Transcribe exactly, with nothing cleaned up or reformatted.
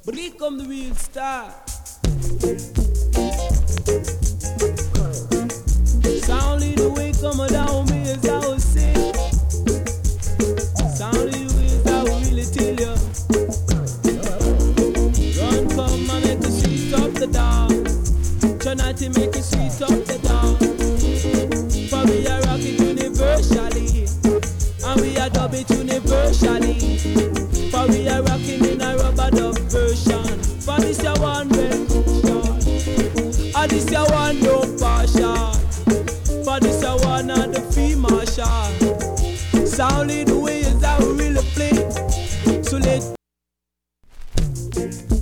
But here come the real star. Sound lead the way, come down me as I was saying. Sound lead the way as I will really tell you. Run, come and make a sweet up the dance. Try not to make it sweet up the dance. For we are rocking universally, and we are dub it universally. For we are rocking in a rubber dub version. For this your one version, and this your one no partial. For this your one and the fee marshal. Sound lead the way is how we really play. So let